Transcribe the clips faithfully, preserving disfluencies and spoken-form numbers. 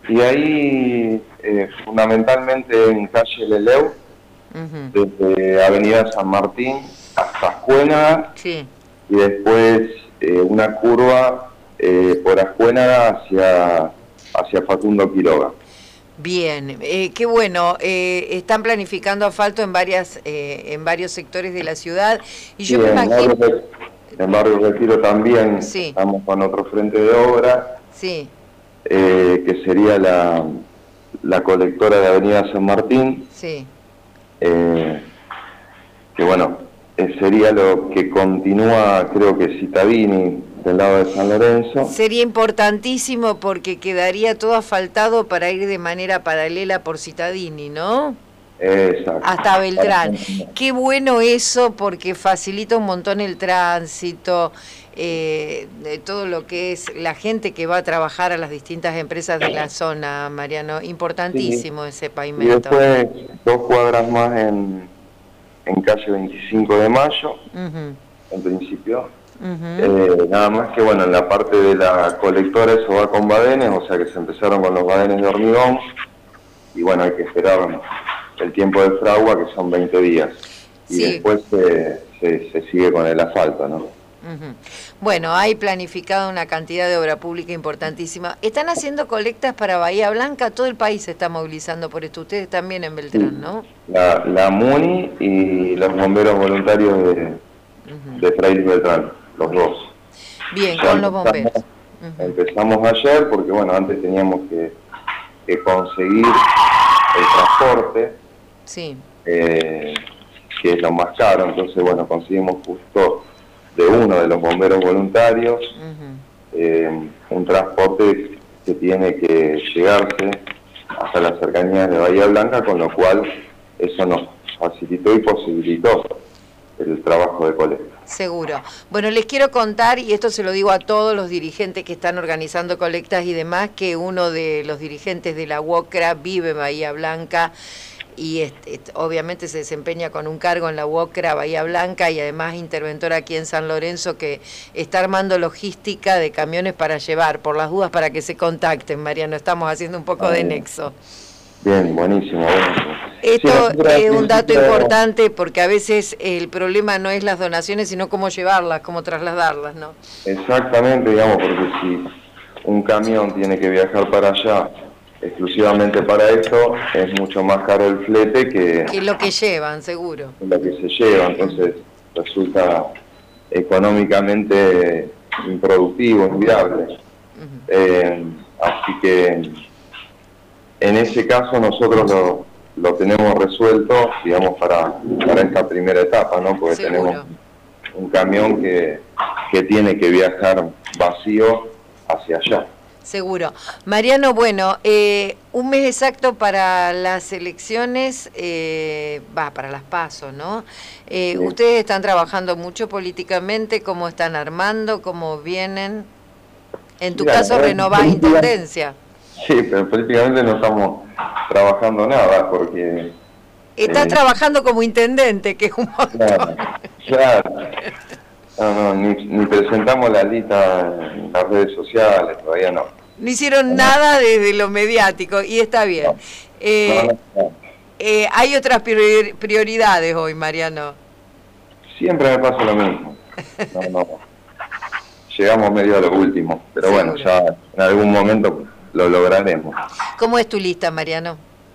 Y ahí, eh, fundamentalmente en calle Leleu, Uh-huh. desde Avenida San Martín hasta Ascuénaga, Sí. y después eh, una curva eh, por Ascuénaga hacia, hacia Facundo Quiroga. Bien, eh, qué bueno. Eh, están planificando asfalto en varias, eh, en varios sectores de la ciudad y Sí, yo me en imagino. Barrio, en Barrio Retiro también Sí, estamos con otro frente de obra, sí, eh, que sería la, la colectora de Avenida San Martín, sí. eh, que bueno, eh, sería lo que continúa, creo que Citadini, del lado de San Lorenzo. Sería importantísimo porque quedaría todo asfaltado para ir de manera paralela por Citadini, ¿no? Exacto. Hasta Beltrán. Qué bueno eso porque facilita un montón el tránsito, eh, de todo lo que es la gente que va a trabajar a las distintas empresas de la zona, Mariano. Sí. Importantísimo ese Y pavimento. después dos cuadras más en, en calle veinticinco de mayo, Uh-huh. en principio. Uh-huh. Eh, nada más que bueno, en la parte de la colectora eso va con badenes, o sea que se empezaron con los badenes de hormigón, y bueno, hay que esperar el tiempo de fragua, que son veinte días. Y Sí. después se, se, se sigue con el asfalto, ¿no? Uh-huh. Bueno, hay planificada una cantidad de obra pública importantísima. Están haciendo colectas para Bahía Blanca, todo el país se está movilizando por esto. Ustedes también en Beltrán, Sí. ¿no? La, la MUNI y los bomberos voluntarios de, Uh-huh. de Frailes Beltrán, los dos. Bien, Ya con los empezamos, bomberos. Uh-huh. empezamos ayer porque bueno, antes teníamos que, que conseguir el transporte, Sí. eh, que es lo más caro, entonces bueno, conseguimos justo de uno de los bomberos voluntarios Uh-huh. eh, un transporte que tiene que llegarse hasta las cercanías de Bahía Blanca, con lo cual eso nos facilitó y posibilitó el trabajo de colecta. Seguro. Bueno, les quiero contar, y esto se lo digo a todos los dirigentes que están organizando colectas y demás, que uno de los dirigentes de la UOCRA vive en Bahía Blanca y este, este, obviamente se desempeña con un cargo en la UOCRA Bahía Blanca y además interventor aquí en San Lorenzo, que está armando logística de camiones para llevar, por las dudas para que se contacten, Mariano, estamos haciendo un poco Ah, de bien. nexo. Bien, buenísimo, buenísimo. Esto Sí, es un dato principio... importante porque a veces el problema no es las donaciones, sino cómo llevarlas, cómo trasladarlas, ¿no? Exactamente, digamos, porque si un camión tiene que viajar para allá exclusivamente para esto, es mucho más caro el flete que, Que es lo que llevan, seguro. lo que se lleva, entonces resulta económicamente improductivo, inviable. Uh-huh. Eh, así que en ese caso nosotros lo, lo tenemos resuelto, digamos, para, para esta primera etapa, ¿no? Porque Seguro. tenemos un camión que, que tiene que viajar vacío hacia allá. Seguro. Mariano, bueno, eh, un mes exacto para las elecciones, eh, va, para las PASO, ¿no? Eh, Sí. ¿Ustedes están trabajando mucho políticamente? ¿Cómo están armando? ¿Cómo vienen? En tu Mira, caso, la verdad, renovás política- intendencia. Sí, pero políticamente no estamos trabajando nada, porque... Estás eh, trabajando como intendente, que es un montón. Claro, claro. No, no, ni, ni presentamos la lista en las redes sociales, todavía no. No hicieron No. nada desde lo mediático y está bien. No. Eh, No, no, no. eh, hay otras priori- prioridades hoy, Mariano. Siempre me pasa lo mismo. No, no. Llegamos medio a lo último, pero Seguro. bueno, ya en algún momento lo lograremos. ¿Cómo es tu lista, Mariano?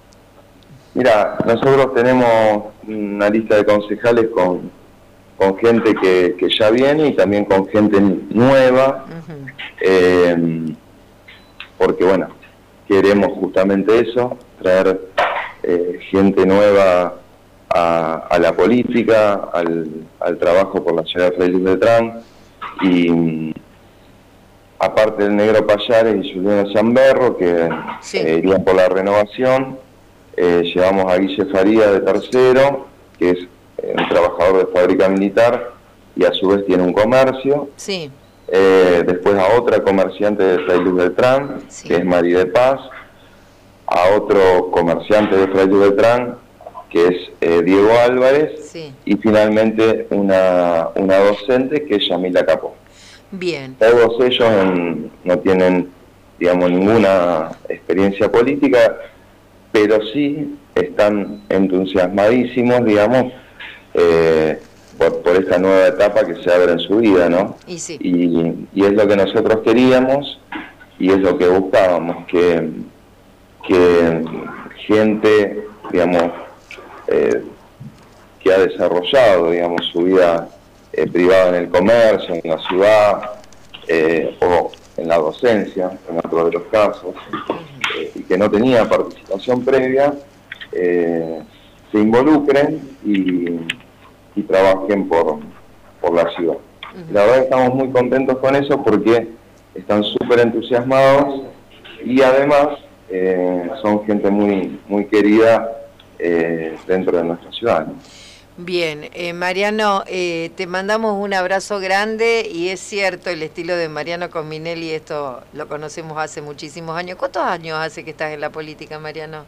Mira, nosotros tenemos una lista de concejales con, con gente que, que ya viene y también con gente nueva, Uh-huh. eh, porque bueno, queremos justamente eso, traer eh, gente nueva a, a la política, al, al trabajo por la ciudad de Frailes Beltrán, y aparte del Negro Payares y Juliano Zamberro, que Sí. eh, irían por la renovación. Eh, llevamos a Guille Faría de tercero, que es eh, un trabajador de fábrica militar y a su vez tiene un comercio. Sí. Eh, después a otra comerciante de Frailes Beltrán, Sí. que es María de Paz. A otro comerciante de Frailes Beltrán, que es eh, Diego Álvarez. Sí. Y finalmente una, una docente, que es Yamila Capó. Bien. Todos ellos en- no tienen digamos, ninguna experiencia política, pero sí están entusiasmadísimos, digamos, eh, por, por esta nueva etapa que se abre en su vida, ¿no? Y, sí. y, y es lo que nosotros queríamos y es lo que buscábamos, que, que gente, digamos, eh, que ha desarrollado, digamos, su vida eh, privada en el comercio, en la ciudad, eh, o en la docencia, en otro de los casos, eh, y que no tenía participación previa, eh, se involucren y, y trabajen por, por la ciudad. Uh-huh. La verdad estamos muy contentos con eso porque están súper entusiasmados y además eh, son gente muy, muy querida eh, dentro de nuestra ciudad, ¿no? Bien, eh, Mariano, eh, te mandamos un abrazo grande y es cierto, el estilo de Mariano Cominelli, esto lo conocemos hace muchísimos años. ¿Cuántos años hace que estás en la política, Mariano?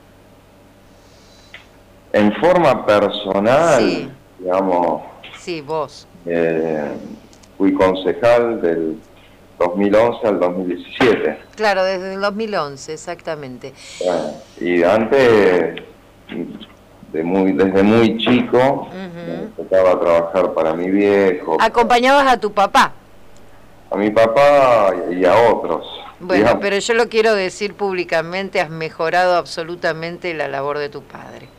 En forma personal, sí. digamos... Sí, vos. Eh, fui concejal del dos mil once al dos mil diecisiete. Claro, desde el dos mil once, exactamente. Bueno, y antes... De muy, desde muy chico, uh-huh. me tocaba trabajar para mi viejo. ¿Acompañabas a tu papá? A mi papá y a otros. Bueno, digamos. Pero yo lo quiero decir públicamente, has mejorado absolutamente la labor de tu padre.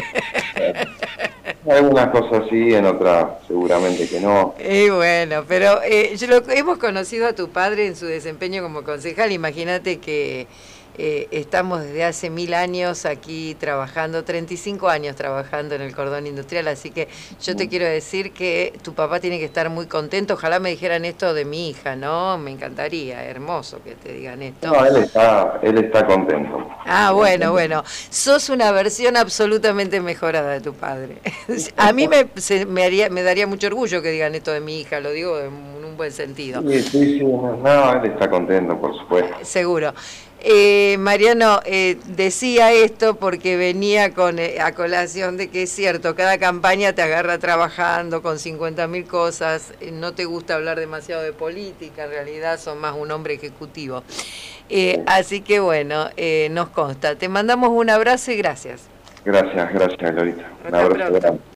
En algunas cosas sí, en otras seguramente que no. Y bueno, pero eh, yo lo, hemos conocido a tu padre en su desempeño como concejal, imagínate que... Eh, estamos desde hace mil años aquí trabajando, treinta y cinco años trabajando en el cordón industrial, así que yo te quiero decir que tu papá tiene que estar muy contento. Ojalá me dijeran esto de mi hija, ¿no? Me encantaría, hermoso que te digan esto. No, él está, él está contento. Ah, bueno, bueno. Sos una versión absolutamente mejorada de tu padre. A mí me, se, me, haría, me daría mucho orgullo que digan esto de mi hija, lo digo en un buen sentido. Sí, sí, sí. No, él está contento, por supuesto. Seguro. Eh, Mariano, eh, decía esto porque venía con eh, a colación de que es cierto, cada campaña te agarra trabajando con cincuenta mil cosas, eh, no te gusta hablar demasiado de política, en realidad son más un hombre ejecutivo. Eh, así que bueno, eh, nos consta. Te mandamos un abrazo y gracias. Gracias, gracias, Glorita. Un Hasta abrazo grande.